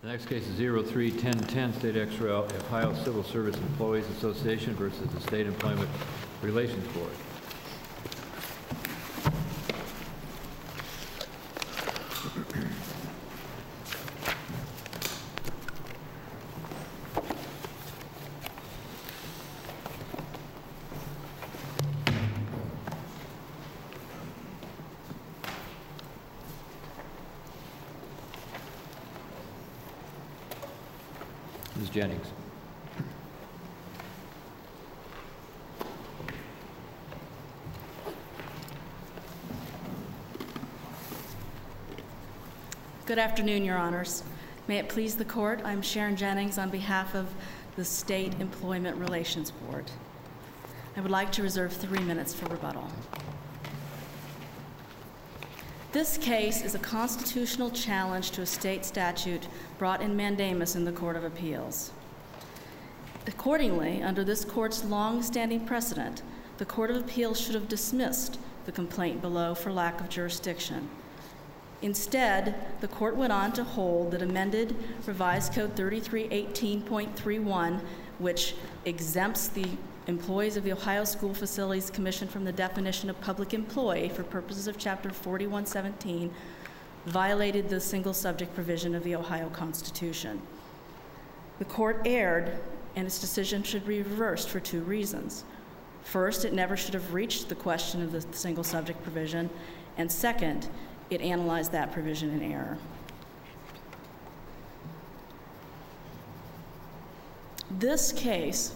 The next case is 03-1010, State Extra Ohio Civil Service Employees Association versus the State Employment Relations Board. Ms. Jennings. Good afternoon, Your Honors. May it please the Court, I'm Sharon Jennings on behalf of the State Employment Relations Board. I would like to reserve 3 minutes for rebuttal. This case is a constitutional challenge to a state statute brought in mandamus in the Court of Appeals. Accordingly, under this Court's long-standing precedent, the Court of Appeals should have dismissed the complaint below for lack of jurisdiction. Instead, the Court went on to hold that amended Revised Code 3318.31, which exempts the employees of the Ohio School Facilities Commission from the definition of public employee for purposes of Chapter 4117, violated the single subject provision of the Ohio Constitution. The Court erred, and its decision should be reversed for 2 reasons. First, it never should have reached the question of the single subject provision, and second, it analyzed that provision in error. This case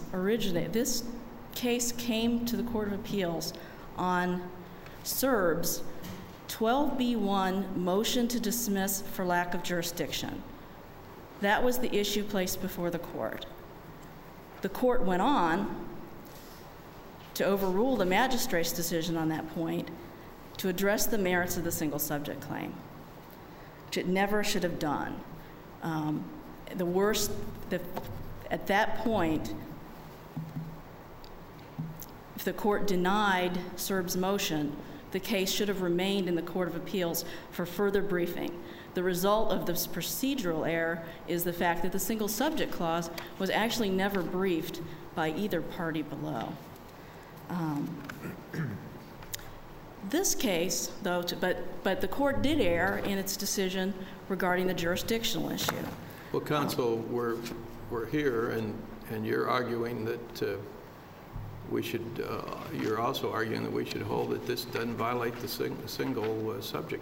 came to the Court of Appeals on CERB's 12B1 motion to dismiss for lack of jurisdiction. That was the issue placed before the Court. The Court went on to overrule the magistrate's decision on that point to address the merits of the single subject claim, which it never should have done. At that point, if the Court denied CERB's motion, the case should have remained in the Court of Appeals for further briefing. The result of this procedural error is the fact that the single subject clause was actually never briefed by either party below. This case, though, but the Court did err in its decision regarding the jurisdictional issue. Well, counsel, we're here, and you're arguing that we should. You're also arguing that we should hold that this doesn't violate the single subject.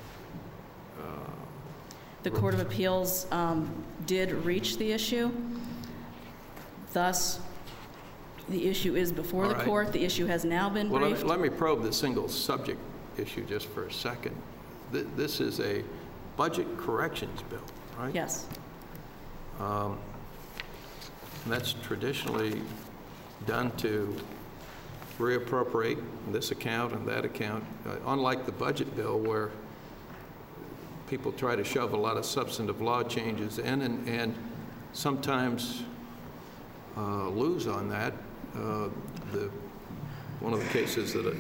The Court of Appeals did reach the issue. Thus, the issue is before the Court. The issue has now been briefed. Let me probe the single subject issue just for a second. This is a budget corrections bill, right? Yes. That's traditionally done to reappropriate this account and that account, unlike the budget bill where people try to shove a lot of substantive law changes in and sometimes lose on that. One of the cases that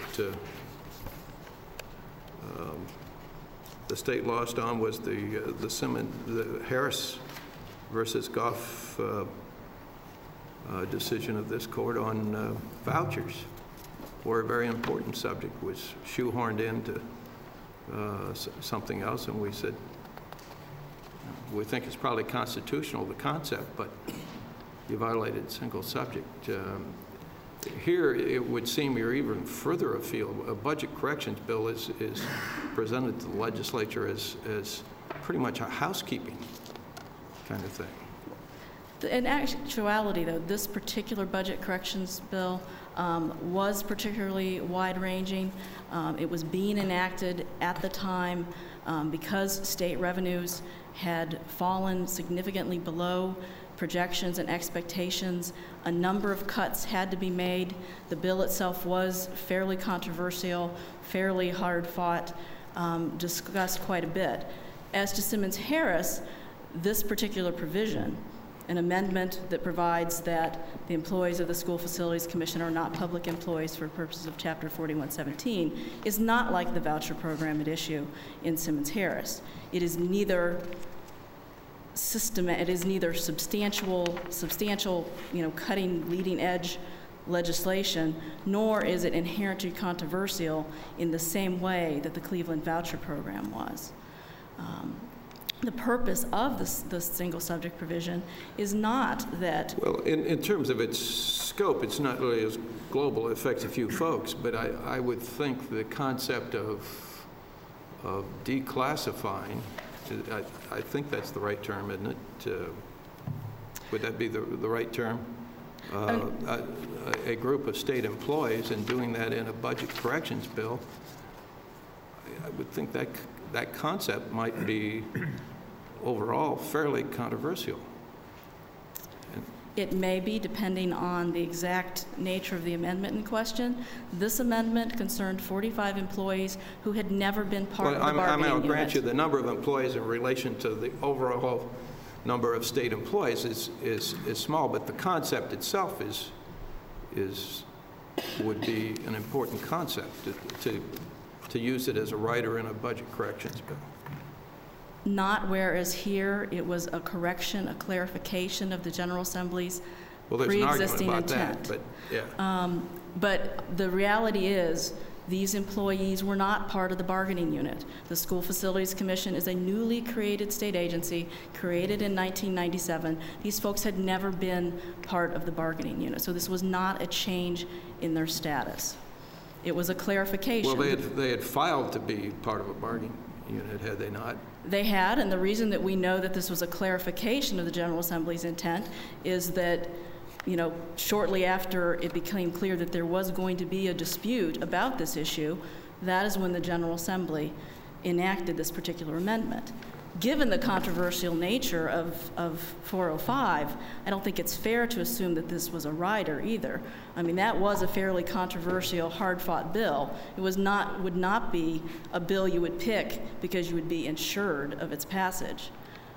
the state lost on was the Harris versus Goff decision of this court on vouchers, where a very important subject was shoehorned into something else, and we said we think it's probably constitutional, the concept, but you violated single subject. Here, it would seem you're even further afield. A budget corrections bill is presented to the legislature as pretty much a housekeeping kind of thing. In actuality, though, this particular budget corrections bill was particularly wide-ranging. It was being enacted at the time because state revenues had fallen significantly below projections and expectations. A number of cuts had to be made. The bill itself was fairly controversial, fairly hard-fought, discussed quite a bit. As to Simmons-Harris, this particular provision, an amendment that provides that the employees of the School Facilities Commission are not public employees for purposes of Chapter 4117, is not like the voucher program at issue in Simmons-Harris. It is neither it is neither substantial, cutting, leading edge legislation, nor is it inherently controversial in the same way that the Cleveland voucher program was. The purpose of this single subject provision is not that... Well, in terms of its scope, it's not really as global. It affects a few folks, but I would think the concept of declassifying, I think that's the right term, isn't it? Would that be the right term? A group of state employees and doing that in a budget corrections bill, I would think that concept might be overall fairly controversial. It may be, depending on the exact nature of the amendment in question. This amendment concerned 45 employees who had never been part of the bargaining unit. I'll grant you the number of employees in relation to the overall number of state employees is small, but the concept itself would be an important concept to use it as a rider in a budget corrections bill. Not whereas here it was a correction, a clarification of the General Assembly's pre-existing intent. There's an argument about that, but yeah. But the reality is these employees were not part of the bargaining unit. The School Facilities Commission is a newly created state agency created in 1997. These folks had never been part of the bargaining unit, so this was not a change in their status. It was a clarification. Well, they had filed to be part of a bargaining unit, had they not? They had, and the reason that we know that this was a clarification of the General Assembly's intent is that, shortly after it became clear that there was going to be a dispute about this issue, that is when the General Assembly enacted this particular amendment. Given the controversial nature of 405, I don't think it's fair to assume that this was a rider either. I mean, that was a fairly controversial, hard-fought bill. It would not be a bill you would pick because you would be insured of its passage.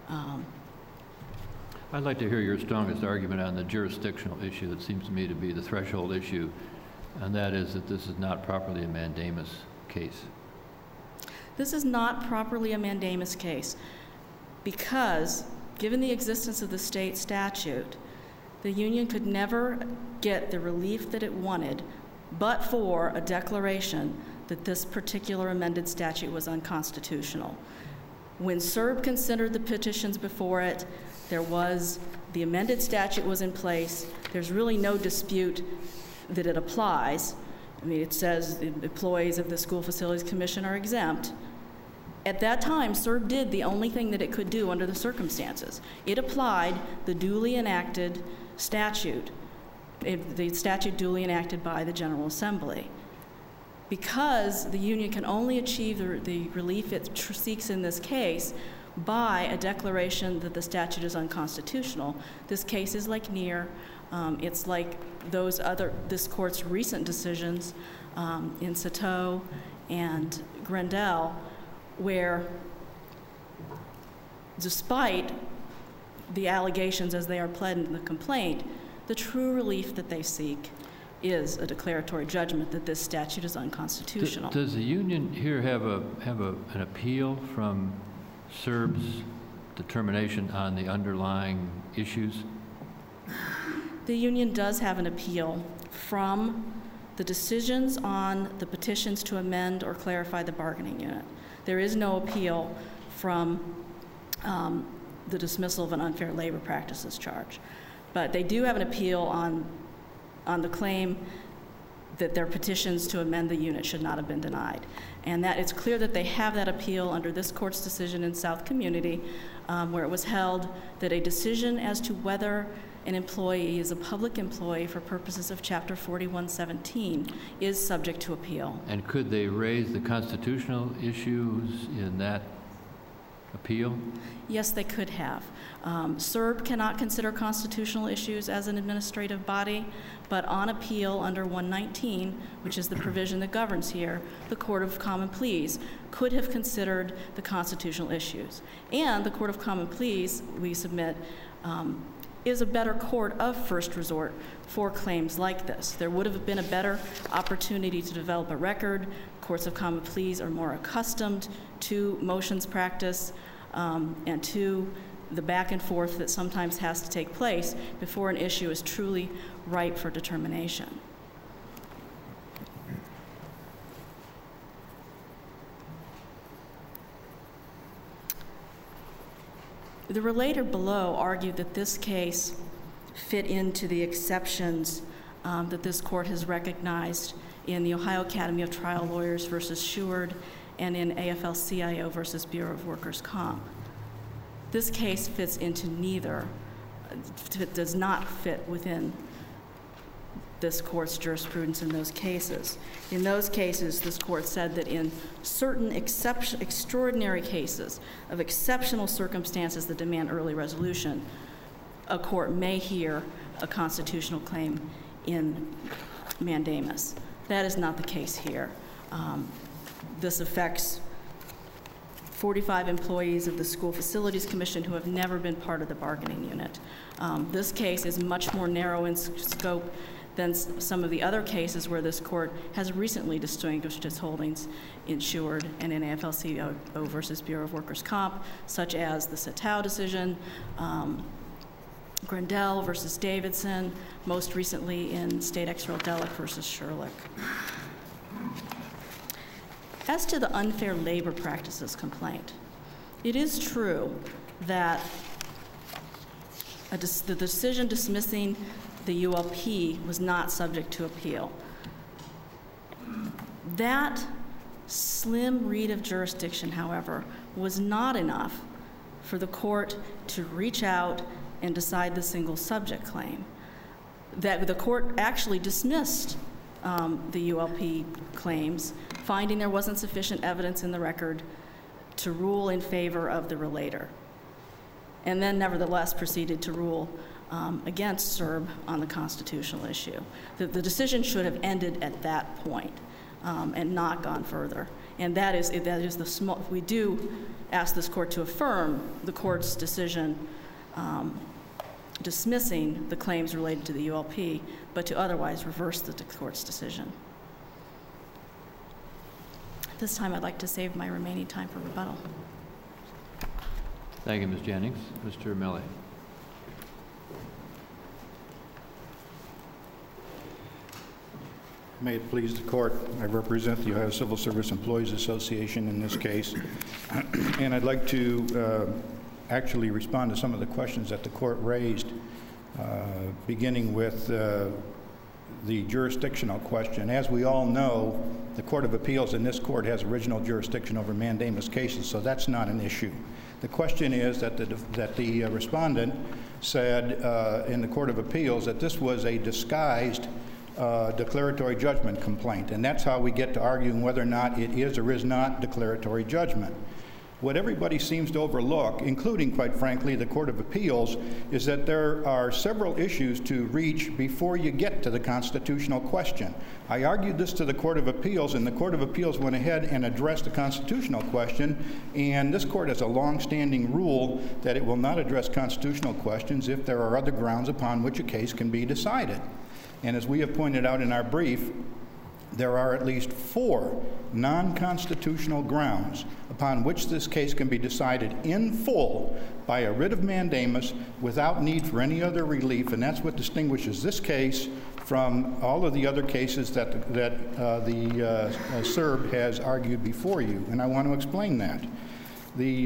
I'd like to hear your strongest argument on the jurisdictional issue that seems to me to be the threshold issue, and that is that this is not properly a mandamus case. This is not properly a mandamus case because, given the existence of the state statute, the union could never get the relief that it wanted but for a declaration that this particular amended statute was unconstitutional. When CERB considered the petitions before it, the amended statute was in place. There's really no dispute that it applies. I mean, it says the employees of the School Facilities Commission are exempt. At that time, CERB did the only thing that it could do under the circumstances. It applied the duly enacted statute, the statute duly enacted by the General Assembly. Because the union can only achieve the relief it seeks in this case by a declaration that the statute is unconstitutional, this case is like Neer. It's like this court's recent decisions in Sato and Grendel, where despite the allegations as they are pled in the complaint, the true relief that they seek is a declaratory judgment that this statute is unconstitutional. Does the union here have an appeal from CERB's determination on the underlying issues? The union does have an appeal from the decisions on the petitions to amend or clarify the bargaining unit. There is no appeal from the dismissal of an unfair labor practices charge. But they do have an appeal on the claim that their petitions to amend the unit should not have been denied. And that it's clear that they have that appeal under this court's decision in South Community, where it was held that a decision as to whether an employee is a public employee for purposes of Chapter 4117 is subject to appeal. And could they raise the constitutional issues in that appeal? Yes, they could have. CERB cannot consider constitutional issues as an administrative body, but on appeal under 119, which is the provision that governs here, the Court of Common Pleas could have considered the constitutional issues. And the Court of Common Pleas, we submit, is a better court of first resort for claims like this. There would have been a better opportunity to develop a record. Courts of Common Pleas are more accustomed to motions practice and to the back and forth that sometimes has to take place before an issue is truly ripe for determination. The relator below argued that this case fit into the exceptions that this court has recognized in the Ohio Academy of Trial Lawyers versus Sheward and in AFL-CIO versus Bureau of Workers' Comp. This case fits into neither. It does not fit within this court's jurisprudence in those cases. In those cases, this court said that in certain extraordinary cases of exceptional circumstances that demand early resolution, a court may hear a constitutional claim in mandamus. That is not the case here. This affects 45 employees of the School Facilities Commission who have never been part of the bargaining unit. This case is much more narrow in scope than some of the other cases where this court has recently distinguished its holdings in Sheward and in AFL-CIO versus Bureau of Workers' Comp, such as the Satow decision, Grandel versus Davidson, most recently in State Ex Rel Delic versus Sherlick. As to the unfair labor practices complaint, it is true that the decision dismissing the ULP was not subject to appeal. That slim read of jurisdiction, however, was not enough for the court to reach out and decide the single subject claim. That the court actually dismissed the ULP claims, finding there wasn't sufficient evidence in the record to rule in favor of the relator, and then nevertheless proceeded to rule against CERB on the constitutional issue. The decision should have ended at that point and not gone further. And that is the small. We do ask this court to affirm the court's decision dismissing the claims related to the ULP, but to otherwise reverse the court's decision. At this time, I'd like to save my remaining time for rebuttal. Thank you, Ms. Jennings. Mr. Milley. May it please the court, I represent the Ohio Civil Service Employees Association in this case, and I'd like to actually respond to some of the questions that the court raised, beginning with the jurisdictional question. As we all know, the Court of Appeals in this court has original jurisdiction over mandamus cases, so that's not an issue. The question is that the respondent said in the Court of Appeals that this was a disguised declaratory judgment complaint, and that's how we get to arguing whether or not it is or is not declaratory judgment. What everybody seems to overlook, including, quite frankly, the Court of Appeals, is that there are several issues to reach before you get to the constitutional question. I argued this to the Court of Appeals, and the Court of Appeals went ahead and addressed the constitutional question, and this court has a long-standing rule that it will not address constitutional questions if there are other grounds upon which a case can be decided. And as we have pointed out in our brief, there are at least 4 non-constitutional grounds upon which this case can be decided in full by a writ of mandamus without need for any other relief, and that's what distinguishes this case from all of the other cases that the CERB has argued before you, and I want to explain that. The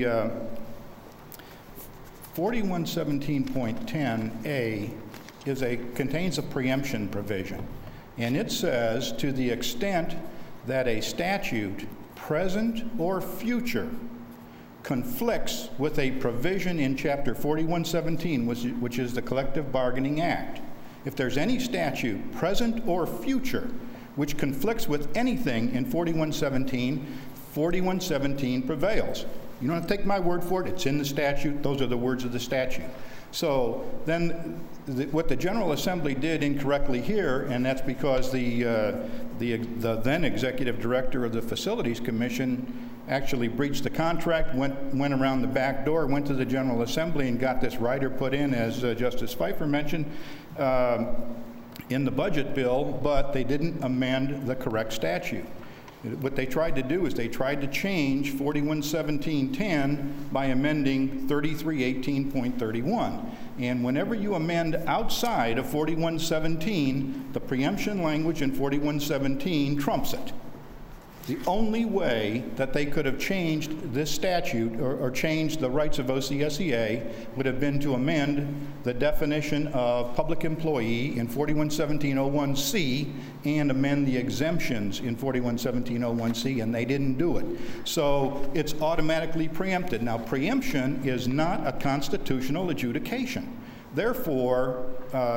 4117.10a contains a preemption provision. And it says, to the extent that a statute, present or future, conflicts with a provision in Chapter 4117, which is the Collective Bargaining Act. If there's any statute, present or future, which conflicts with anything in 4117, 4117 prevails. You don't have to take my word for it. It's in the statute. Those are the words of the statute. So then what the General Assembly did incorrectly here, and that's because the then executive director of the Facilities Commission actually breached the contract, went around the back door, went to the General Assembly and got this rider put in, as Justice Pfeiffer mentioned, in the budget bill, but they didn't amend the correct statute. What they tried to do is they tried to change 411710 by amending 3318.31. And whenever you amend outside of 4117, the preemption language in 4117 trumps it. The only way that they could have changed this statute or changed the rights of OCSEA would have been to amend the definition of public employee in 411701C and amend the exemptions in 411701C, and they didn't do it. So it's automatically preempted. Now, preemption is not a constitutional adjudication. Therefore,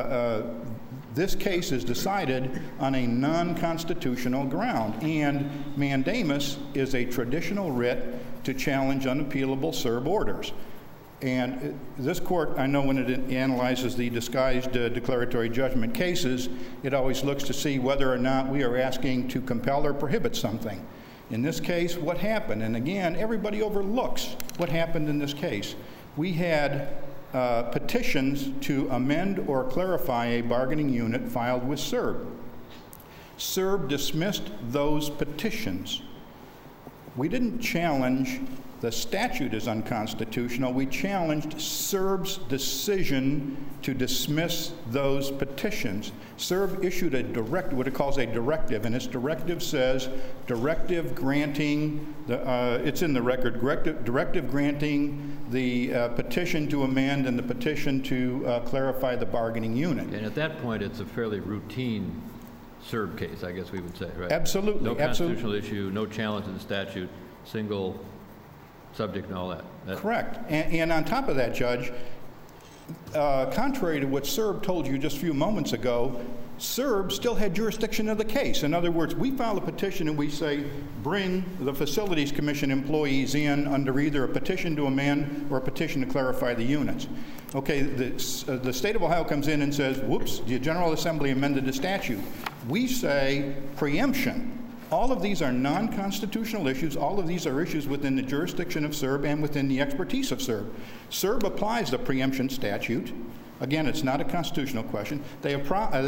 this case is decided on a non-constitutional ground, and mandamus is a traditional writ to challenge unappealable CERB orders. And this court, I know when it analyzes the disguised declaratory judgment cases, it always looks to see whether or not we are asking to compel or prohibit something. In this case, what happened? And again, everybody overlooks what happened in this case. We had petitions to amend or clarify a bargaining unit filed with CERB. CERB dismissed those petitions. We didn't challenge the statute as unconstitutional. We challenged CERB's decision to dismiss those petitions. CERB issued a what it calls a directive, and its directive says directive granting, it's in the record, directive granting the petition to amend and the petition to clarify the bargaining unit. And at that point, it's a fairly routine CERB case, I guess we would say, right? Absolutely. No constitutional issue, no challenge to the statute, single subject and all that. Correct. And on top of that, Judge, contrary to what CERB told you just a few moments ago, CERB still had jurisdiction of the case. In other words, we file a petition and we say, bring the Facilities Commission employees in under either a petition to amend or a petition to clarify the units. Okay, the state of Ohio comes in and says, whoops, the General Assembly amended the statute. We say preemption. All of these are non-constitutional issues. All of these are issues within the jurisdiction of CERB and within the expertise of CERB. CERB applies the preemption statute. Again, it's not a constitutional question. They apply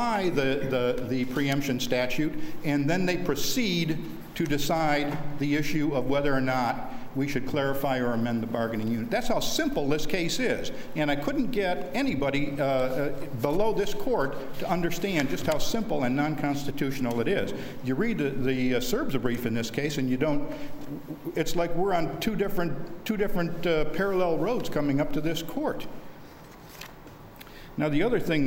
the preemption statute, and then they proceed to decide the issue of whether or not we should clarify or amend the bargaining unit. That's how simple this case is. And I couldn't get anybody below this court to understand just how simple and non-constitutional it is. You read the CERB's brief in this case, and you don't, it's like we're on two different parallel roads coming up to this court. Now, the other thing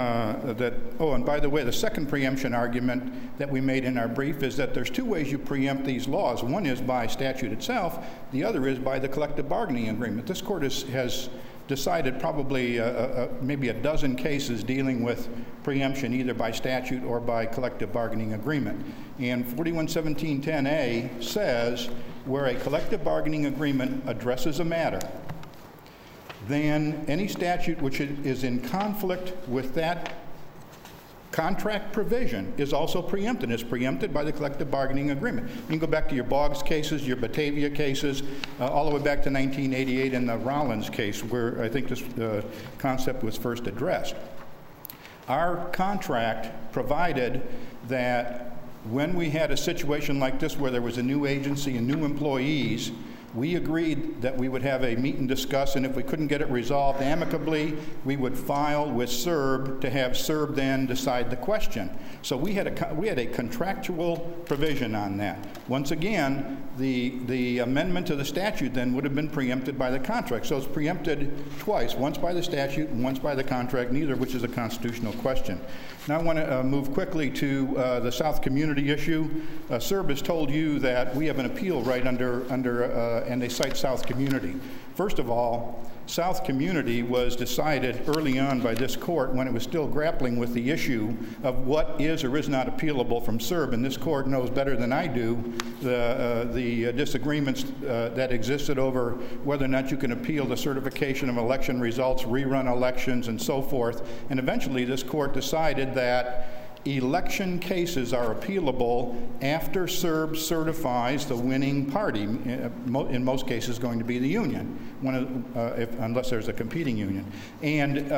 oh, and by the way, the second preemption argument that we made in our brief is that there's two ways you preempt these laws. One is by statute itself. The other is by the collective bargaining agreement. This court has decided probably maybe a dozen cases dealing with preemption either by statute or by collective bargaining agreement. And 411710A says where a collective bargaining agreement addresses a matter, then any statute which is in conflict with that contract provision is also preempted. It's preempted by the collective bargaining agreement. You can go back to your Boggs cases, your Batavia cases, all the way back to 1988 in the Rollins case, where I think this concept was first addressed. Our contract provided that when we had a situation like this where there was a new agency and new employees, we agreed that we would have a meet and discuss, and if we couldn't get it resolved amicably, we would file with CERB to have CERB then decide the question. So we had a contractual provision on that. Once again, the amendment to the statute then would have been preempted by the contract. So it's preempted twice, once by the statute and once by the contract, neither of which is a constitutional question. Now I want to move quickly to the South Community issue. CERB has told you that we have an appeal right under and they cite South Community. First of all, South Community was decided early on by this court when it was still grappling with the issue of what is or is not appealable from CERB, and this court knows better than I do the disagreements that existed over whether or not you can appeal the certification of election results, rerun elections, and so forth. And eventually this court decided that election cases are appealable after CERB certifies the winning party, in most cases going to be the union, unless there's a competing union. And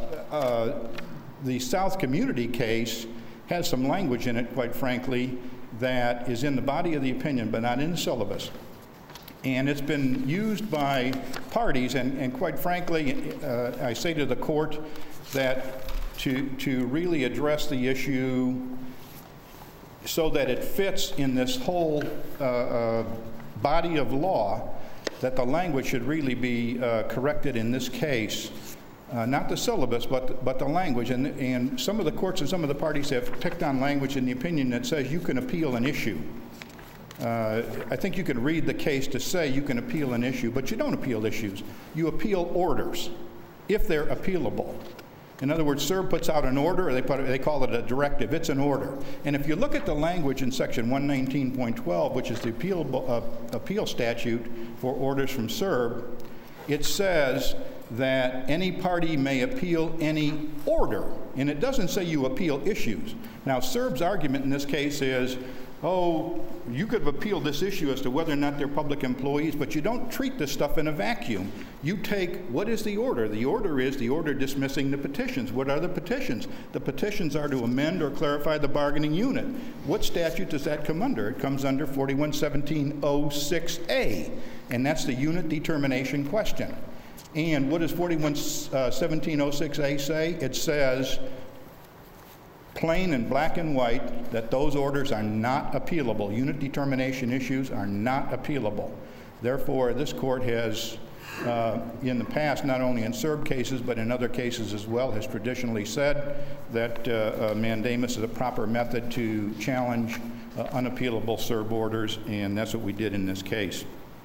the South Community case has some language in it, quite frankly, that is in the body of the opinion but not in the syllabus. And it's been used by parties, and quite frankly, I say to the court that to really address the issue so that it fits in this whole body of law, that the language should really be corrected in this case. Not the syllabus, but the language. And some of the courts and some of the parties have picked on language in the opinion that says you can appeal an issue. I think you can read the case to say you can appeal an issue, but you don't appeal issues. You appeal orders, if they're appealable. In other words, CERB puts out an order, or they call it a directive. It's an order. And if you look at the language in Section 119.12, which is the appeal statute for orders from CERB, it says that any party may appeal any order, and it doesn't say you appeal issues. Now, CERB's argument in this case is, oh, you could have appealed this issue as to whether or not they're public employees, but you don't treat this stuff in a vacuum. You take, what is the order? The order is the order dismissing the petitions. What are the petitions? The petitions are to amend or clarify the bargaining unit. What statute does that come under? It comes under 411706A, and that's the unit determination question. And what does 411706A say? It says, plain and black and white, that those orders are not appealable. Unit determination issues are not appealable. Therefore, this court has, in the past, not only in CERB cases, but in other cases as well, has traditionally said that mandamus is a proper method to challenge unappealable CERB orders, and that's what we did in this case.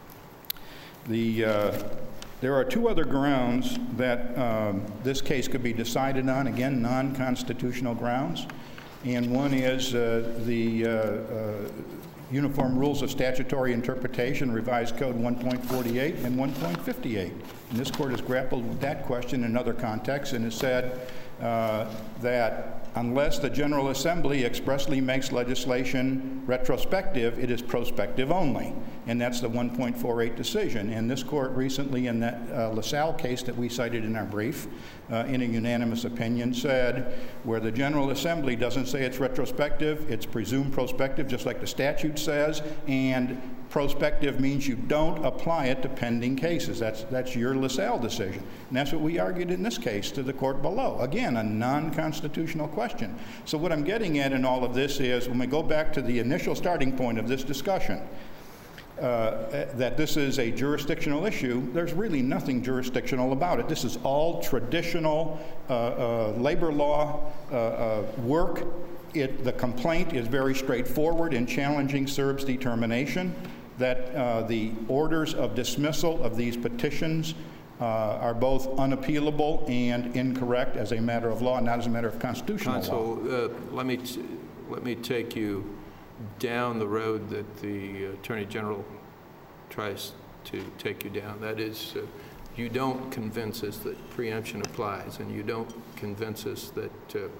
There are two other grounds that this case could be decided on, again, non-constitutional grounds. And one is the Uniform Rules of Statutory Interpretation, Revised Code 1.48 and 1.58. And this court has grappled with that question in other contexts and has said that unless the General Assembly expressly makes legislation retrospective, it is prospective only. And that's the 1.48 decision. And this court recently, in that LaSalle case that we cited in our brief, in a unanimous opinion, said where the General Assembly doesn't say it's retrospective, it's presumed prospective, just like the statute says, and prospective means you don't apply it to pending cases. That's your LaSalle decision. And that's what we argued in this case to the court below. Again, a non-constitutional question. So what I'm getting at in all of this is, when we go back to the initial starting point of this discussion, that this is a jurisdictional issue, there's really nothing jurisdictional about it. This is all traditional labor law work. The complaint is very straightforward in challenging CERB's determination that the orders of dismissal of these petitions are both unappealable and incorrect as a matter of law, not as a matter of constitutional law. Let me take you down the road that the Attorney General tries to take you down. That is, you don't convince us that preemption applies, and you don't convince us that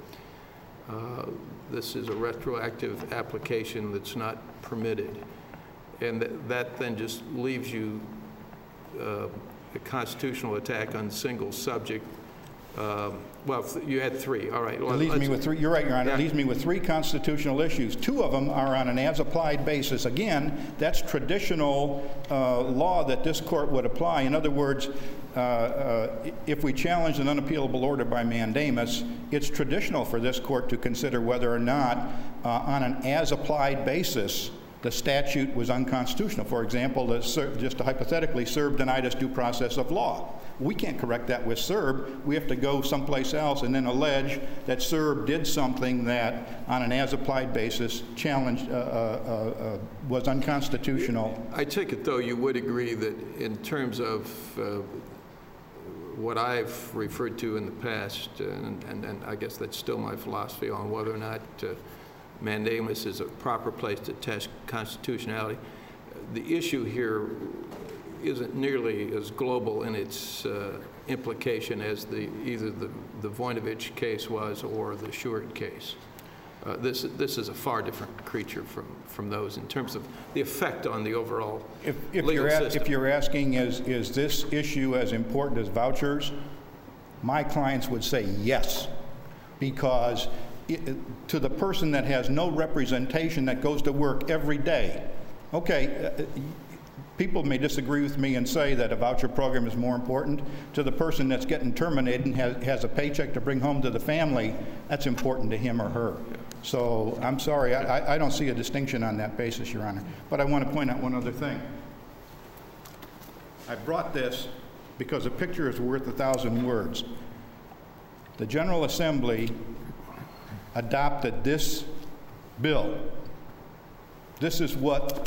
this is a retroactive application that's not permitted. And that then just leaves you a constitutional attack on a single subject. Well, you had three. All right. It leaves me with three. You're right, Your Honor. Yeah. It leaves me with three constitutional issues. Two of them are on an as-applied basis. Again, that's traditional law that this court would apply. In other words, if we challenge an unappealable order by mandamus, it's traditional for this court to consider whether or not, on an as-applied basis, the statute was unconstitutional. For example, just to hypothetically, CERB denied us due process of law. We can't correct that with CERB. We have to go someplace else and then allege that CERB did something that, on an as-applied basis, challenged was unconstitutional. I take it, though, you would agree that in terms of what I've referred to in the past, and I guess that's still my philosophy on whether or not mandamus is a proper place to test constitutionality, the issue here isn't nearly as global in its implication as either the Voinovich case was or the Short case. This is a far different creature from those in terms of the effect on the overall legal system. If you're asking, is this issue as important as vouchers, my clients would say yes, because to the person that has no representation that goes to work every day. Okay, people may disagree with me and say that a voucher program is more important. To the person that's getting terminated and has a paycheck to bring home to the family, that's important to him or her. So I'm sorry, I don't see a distinction on that basis, Your Honor. But I want to point out one other thing. I brought this because a picture is worth 1,000 words. The General Assembly adopted this bill. This is what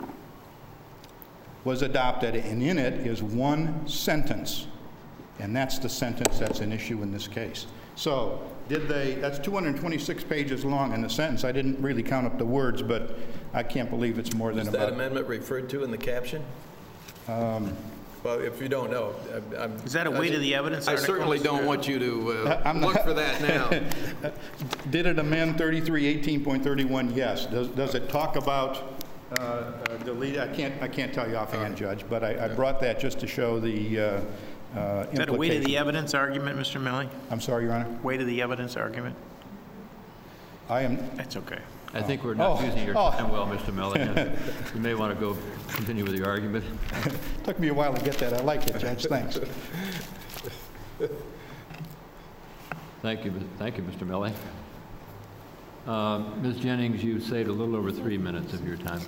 was adopted, and in it is one sentence, and that's the sentence that's an issue in this case. So that's 226 pages long in the sentence. I didn't really count up the words, but I can't believe it's more than Is that amendment referred to in the caption? Well, if you don't know, Is that a weight of the evidence I article? certainly don't want you to look for that now. Did it amend 3318.31? Yes. Does it talk about delete? I can't tell you offhand, Judge, but I brought that just to show the Is that a weight of the evidence argument, Mr. Melly? I'm sorry, Your Honor. Weight of the evidence argument? That's okay. I think we're not using your time well, Mr. Melly. You may want to go continue with your argument. Took me a while to get that. I like it, Judge. Thanks. Thank you, Mr. Melly. Ms. Jennings, you saved a little over 3 minutes of your time.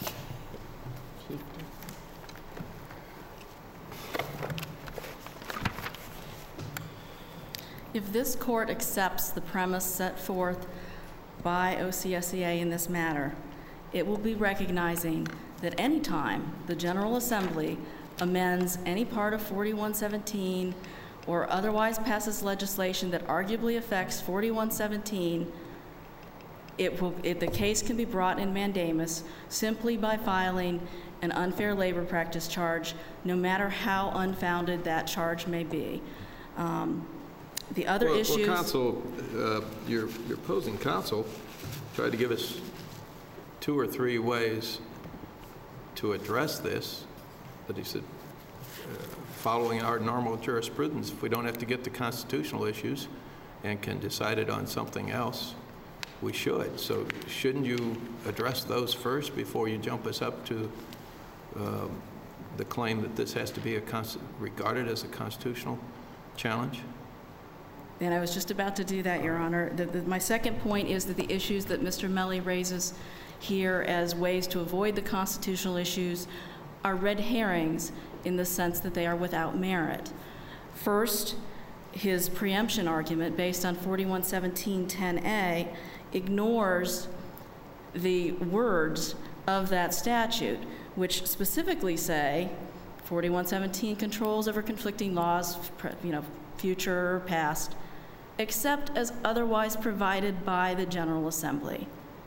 If this court accepts the premise set forth by OCSEA in this matter, it will be recognizing that any time the General Assembly amends any part of 4117 or otherwise passes legislation that arguably affects 4117, the case can be brought in mandamus simply by filing an unfair labor practice charge, no matter how unfounded that charge may be. The other issues... Well, counsel, your opposing counsel tried to give us 2 or 3 ways to address this, but he said, following our normal jurisprudence, if we don't have to get to constitutional issues and can decide it on something else, we should. So shouldn't you address those first before you jump us up to the claim that this has to be regarded as a constitutional challenge? And I was just about to do that, Your Honor. My second point is that the issues that Mr. Melly raises here as ways to avoid the constitutional issues are red herrings in the sense that they are without merit. First, his preemption argument based on 4117-10A ignores the words of that statute, which specifically say 4117 controls over conflicting laws, future or past, except as otherwise provided by the General Assembly.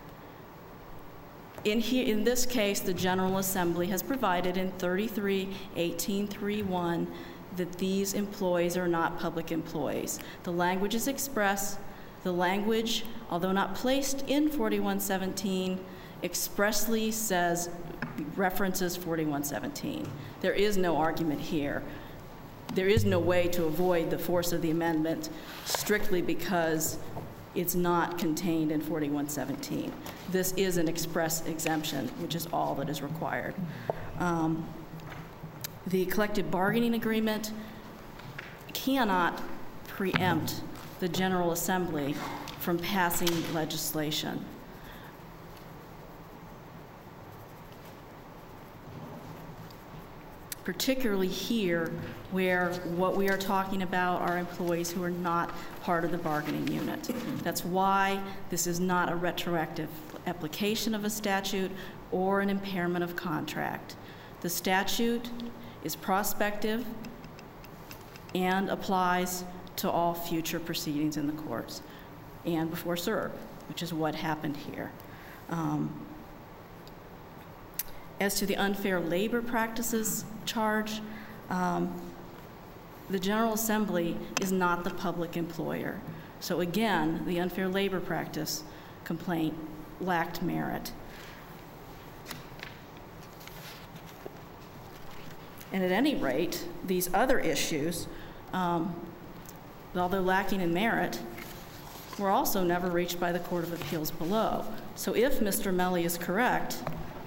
In this case, the General Assembly has provided in 33-1831 that these employees are not public employees. The language is express. The language, although not placed in 4117, expressly references 4117. There is no argument here. There is no way to avoid the force of the amendment strictly because it's not contained in 4117. This is an express exemption, which is all that is required. The collective bargaining agreement cannot preempt the General Assembly from passing legislation. Particularly here, where what we are talking about are employees who are not part of the bargaining unit. That's why this is not a retroactive application of a statute or an impairment of contract. The statute is prospective and applies to all future proceedings in the courts and before CERB, which is what happened here. As to the unfair labor practices charge, the General Assembly is not the public employer. So again, the unfair labor practice complaint lacked merit. And at any rate, these other issues, although lacking in merit, were also never reached by the Court of Appeals below. So if Mr. Melly is correct,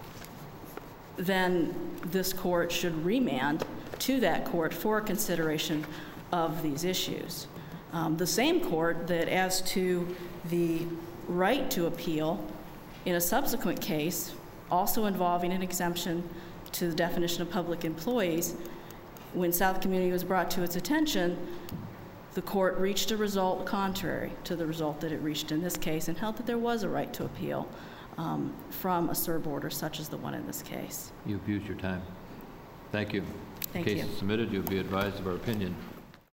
then this court should remand to that court for consideration of these issues. The same court that, as to the right to appeal in a subsequent case, also involving an exemption to the definition of public employees, when South Community was brought to its attention, the court reached a result contrary to the result that it reached in this case and held that there was a right to appeal from a CERB order such as the one in this case. You've used your time. Thank you. Thank Case you. is submitted. You'll be advised of our opinion.